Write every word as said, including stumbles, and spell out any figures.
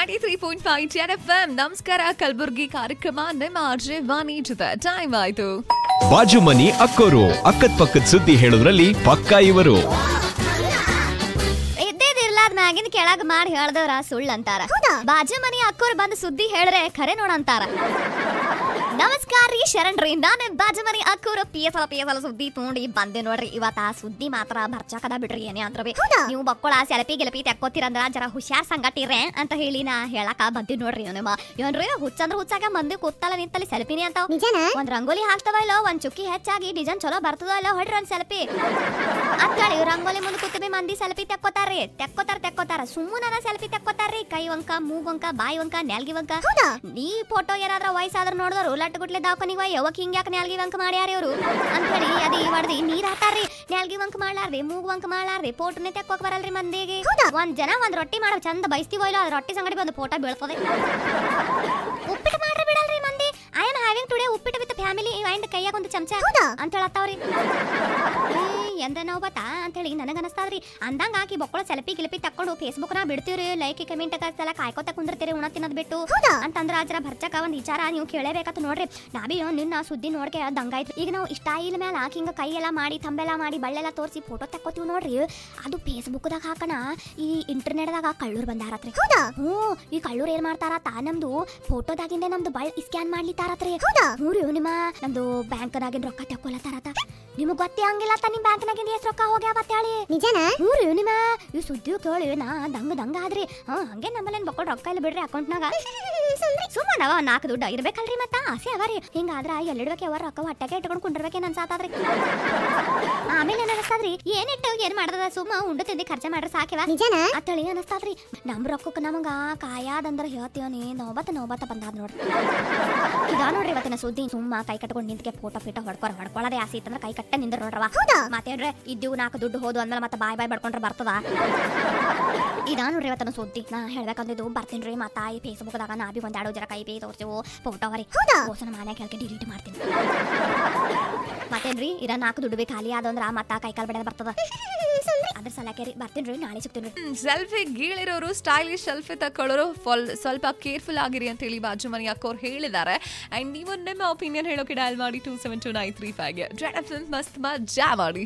Ninety three point five Z F M. ನಮಸ್ಕಾರ ಕಲಬುರ್ಗಿ ಕಾರ್ಯಕ್ರಮ ನಿಮ್ಮ ಆರ್ಜೆ ವಾಣಿ ಜೊತೆ ಟೈಮ್ ಆಯ್ತು. ಬಾಜು ಮನಿ ಅಕ್ಕೋರು ಅಕ್ಕದ ಪಕ್ಕದ ಸುದ್ದಿ ಹೇಳೋದ್ರಲ್ಲಿ ಪಕ್ಕ ಇವರು. ಮ್ಯಾಗಿನ ಕೆಳಗ್ ಮಾಡಿ ಹೇಳ್ದವ್ರ ಸುಳ್ಳು ಅಂತಾರ. ಬಾಜು ಮನಿ ಅಕ್ಕೋರ್ ಬಂದ್ ಸುದ್ದಿ ಹೇಳ್ರೆ ಖರೆ ನೋಡ ಅಂತಾರ. ನಮಸ್ಕಾರ ರೀ, ಶರಣ್ರಿ. ನಾನು ಬಾಜು ಮನಿ ಅಕ್ಕೋರ್ P S L P S L ಸುದ್ದಿ ತಗೊಂಡಿ ಬಂದೆ ನೋಡ್ರಿ. ಇವತ್ತ ಸುದ್ದಿ ಮಾತ್ರ ಬರ್ಚಾಕದ ಬಿಡ್ರಿ. ಏನೇ ಅಂದ್ರ ನೀವು ಮಕ್ಕಳ ಸೆಲ್ಫಿ ಗೆಲ್ಪಿ ತೆಕ್ಕೋತಿರಂದ್ರ ಜರ ಹುಷಾರ್ ಸಂಗಟಿರ್ರೆ ಅಂತ ಹೇಳಿ ನಾ ಹೇಳಕ ಬಂದಿ ನೋಡ್ರಿ. ನಿಮ್ಮ ಏನ್ರಿ ಹುಚ್ಚಂದ್ರ ಹುಚ್ಚಾಗ ಮಂದಿ ಕೂತಲ್ಲ ನಿಂತಲ್ಲಿ ಸೆಲ್ಫಿನಿ ಅಂತ ಒಂದ್ ರಂಗೋಲಿ ಹಾಕ್ತವ ಇಲ್ಲ, ಒಂದ್ ಚುಕ್ಕಿ ಹೆಚ್ಚಾಗಿ ಡಿಸೈನ್ ಚಲೋ ಬರ್ತದ ಇಲ್ಲ, ಹೊಡ್ರಿ ಒಂದ್ ಸೆಲ್ಫಿ ಅಂತೇಳಿ ರಂಗೋಲಿ ಮುಂದೆ ಕೂತಿ ಮಂದಿ ಸೆಲ್ಫಿ ತೆಕ್ಕೋತಾರ್ರಿ. ತೆಕ್ಕೋತಾರ ತೆಕ್ಕೋತಾರ ಸುಮ್ಮನ ಸೆಲ್ಫಿ ತೆಕ್ಕೋತಾರ್ರಿ. ಕೈ ವಂಕ, ಮೂಗ್ ವಂಕ, ಬಾಯಿ ವಂಕ, ನ್ಯಾಲ್ಗಿ ವಂಕ. ಈ ಫೋಟೋ ಏನಾದ್ರ ವಯಸ್ಸಾದ್ರ ನೋಡಿದ್ರು ಲಟ್ ಗುಟ್ಲೆ ದಾವಕನಿಗ ಯಾವಕ್ ಹಿಂಗ್ಯಾಕ ನ್ಯಾಲ್ಗಿ ವಂಕ ಮಾಡ್ಯಾರ ಇವ್ರು ಅಂತ ಹೇಳಿ ಅದಿ ಹೊಡ್ದಿ ನೀರ್ ಹಾತಾರ್ರಿ. ನ್ಯಾಲ್ಗಿ ವಂಕ ಮಾಡ್ಲಾರ್ರಿ, ಮೂಗ್ ವಂಕ ಮಾಡ್ಲಾರ್ರಿ ಫೋಟೋನೇ ತೆಕ್ಕೋಕ್ ಬರಲ್ರಿ ಮಂದಿಗೆ. ಒಂದ್ ಜನ ಒಂದ್ ರೊಟ್ಟಿ ಮಾಡ ಚಂದ ಬಯಸ್ತೀವೋ ಇಲ್ಲ, ಅದ್ ರೊಟ್ಟಿ ಸಂಗಡಿ ಬಂದು ಫೋಟೋ ಬೀಳ್ತದೆ. ಉಪ್ಪಿಟ್ಟು ಮಾಡ್ರಿ ಬಿಡಲ್ರಿ ಮಂದಿ. I am having today uppittu with family and ಕೈಯಾಗ ಒಂದು ಚಮಚ ಅಂತ ಹೇಳತ್ತಾವ್ರಿ. ಎಂದ ನಾವು ಬತ್ತಾ ಅಂತ ಹೇಳಿ ನನಗ ಅನಸ್ತಾದ್ರಿ. ಅಂದಂಗ ಆಕಿ ಬೊಕ್ಕಳ ಸೆಲ್ಫಿ ಗಿಲ್ಪಿ ತಕೊಂಡು ಫೇಸ್ಬುಕ್ ನ ಬಿಡ್ತೀವ್ರಿ, ಲೈಕ್ ಕಮೆಂಟ್ ಎಲ್ಲ ಕಾಯ್ಕೋತ ಕುಂದಿರ್ತೀರಿ ಉಣ ತಿನ್ನದ್ ಬಿಟ್ಟು ಅಂತಂದ್ರ ಆಚರ ಭರ್ಚಕ ಒಂದ್ ವಿಚಾರ ನೀವು ಕೇಳಬೇಕಂತ ನೋಡ್ರಿ. ನಾವೇ ನಿನ್ನ ಸುದ್ದಿ ನೋಡ್ಕೆ ದಂಗಾಯ್ತು. ಈಗ ನಾವು ಸ್ಟೈಲ್ ಮೇಲೆ ಆಕಿ ಹಿಂಗ ಕೈ ಎಲ್ಲ ಮಾಡಿ ತಂಬೆಲ್ಲ ಮಾಡಿ ಬಳ್ಳೆಲ್ಲ ತೋರಿಸಿ ಫೋಟೋ ತಕ್ಕೋತೀವಿ ನೋಡ್ರಿ. ಅದು ಫೇಸ್ಬುಕ್ ದಾಗ ಹಾಕಣ ಈ ಇಂಟರ್ನೆಟ್ ದಾಗ ಕಳ್ಳೂರ್ ಬಂದಾರತ್ರಿ. ಹ್ಞೂ, ಈ ಕಳ್ಳೂರ್ ಏನ್ ಮಾಡ್ತಾರತ್ತ ನಮ್ದು ಫೋಟೋದಾಗಿಂದ ನಮ್ದು ಬಳ್ಳ ಸ್ಕ್ಯಾನ್ ಮಾಡ್ಲಿತಾರತ್ರಿ. ಹ್ಞೂ ನಿಮ್ಮ ನಮ್ದು ಬ್ಯಾಂಕ್ ನಾಗಿನ ರೊಕ್ಕ ತಕ್ಕೊಲತ್ತಾರತ್ತ. ನಿಮಗ್ ಗೊತ್ತೇ ಹಂಗಿಲ್ಲ ನಿಮ್ ಬ್ಯಾಂಕ್ ನಾಗಿಂದ ಎಷ್ಟ್ ರೊಕ್ಕ ಹೋಗ್ಯಾವತ್ತ ಹೇಳಿ. ನಿಜನಾ? ಹ್ಞೂ ರೀ ನಿಮ್ಮ ಈ ಸುದ್ದಿ ಕೇಳಿ ನಾ ದಂಗ ದಂಗ ಆದ್ರಿ. ಹಾ ಹಂಗೆ ನಮ್ಮಲ್ಲೇನ್ ಬಕ್ಕೊಳ್ ರೊಕ್ಕ ಇಲ್ಲ ಬಿಡ್ರಿ ಅಕೌಂಟ್ನಾಗ. ಸುಮ್ಮನೆ ಅವ ನಾಲ್ಕು ದುಡ್ಡು ಇರ್ಬೇಕಲ್ರಿ. ಮತ್ತ ಆಸೆ ಅವರಿ ಹಿಂಗಾದ್ರ ಎಲ್ಲಿಡ್ಬೇಕು ಯಾವ ರೊಕ್ಕ ಹೊಟ್ಟೆಗೆ ಇಟ್ಕೊಂಡು ಕುಂಡಿರ್ಬೇಕೇನ್ ಅನ್ಸಾತಾದ್ರಿ. ಆಮೇಲೆ ಏನ್ ಅನಸ್ತಾದ್ರಿ, ಏನಿಟ್ಟು ಏನ್ ಮಾಡ್ದದ ಸುಮ್ಮ ಉಂಡು ತಿಂದಿ ಖರ್ಚ ಮಾಡ್ರಿ ಸಾಕಿವ ಅಂತೇಳಿ ಅನಸ್ತಾದ್ರಿ. ನಮ್ ರೊಕ್ಕಕ್ಕೆ ನಮಗ ಕಾಯಾದಂದ್ರ ಹೇಳ್ತೀವನಿ ನೋಬತ್ತ ನೋಬತ್ತ ಬಂದಾದ್ ನೋಡ್ರಿ. ಇದ ನೋಡ್ರಿ ಇವತ್ತಿನ ಸುದ್ದಿ. ಸುಮ್ಮ ಕೈ ಕಟ್ಕೊಂಡು ನಿಂತ್ಕೆ ಫೋಟೋ ಫಿಟೋ ಹೊಡ್ಕೊರ ಹೊಡ್ಕೊಳ್ಳೋದೇ ಆಸೆ ಇತ್ತಂದ್ರ ಕೈ ಕಟ್ಟ ನಿಂದ್ರ ನೋಡ್ರವ. ಮಾತೇನ್ರೆ ಇದ್ದೀವ್ ನಾಲ್ಕು ದುಡ್ಡು ಹೋದು ಅಂದ್ಮೇಲೆ ಮತ್ತೆ ಬಾಯ್ ಬಾಯ್ ಬಡ್ಕೊಂಡ್ರೆ ಬರ್ತದ. ಇದ ನೋಡ್ರಿ ಇವತ್ತನ ಸುದ್ದಿ. ನಾ ಹೇಳ್ಬೇಕಂದಿದ್ದು ಬರ್ತೀನ್ರಿ. ಮತ್ತ ಈ ಫೇಸ್ಬುಕ್ ದಾಗ ನಾ ಬಿ ಒಂದ್ ಎರಡು ಜರ ಕೈ ಬೇ ತೋರ್ಸಿವು ಫೋಟೋ ಅವರಿ ಓಸನ ಮನೆ ಕೇಳ್ಕೆ ಡಿಲೀಟ್ ಮಾಡ್ತೀನಿ. ಮತ್ತೇನ್ರಿ ಇರ ನಾಲ್ಕು ದುಡ್ಡು ಬಿ ಖಾಲಿ ಆದಂದ್ರ ಮತ್ತ ಕೈ ಕಾಲ್ ಬಿಡೋದ್ ಬರ್ತದ. ಅದ್ರ ಸಲಕ್ಕೆ ರೀ ಬರ್ತೀನ್ರಿ, ನಾಳೆ ಸಿಗ್ತೀನಿ. ಸೆಲ್ಫಿ ಗೀಳಿರೋರು, ಸ್ಟೈಲಿಶ್ ಸೆಲ್ಫಿ ತಕೊಳ್ಳೋರು ಸ್ವಲ್ಪ ಕೇರ್ಫುಲ್ ಆಗಿರಿ ಅಂತ ಹೇಳಿ ಬಾಜು ಮನಿ ಅಕ್ಕೋರು ಹೇಳಿದ್ದಾರೆ. ಅಂಡ್ ನೀವು ನಿಮ್ಮ ಒಪಿನಿಯನ್ ಹೇಳೋಕೆ ಡಯಲ್ ಮಾಡಿ two seven two nine three ಫೈವ್ಗೆ. ಮಸ್ತ್ ಮಜಾ ಮಾಡಿ.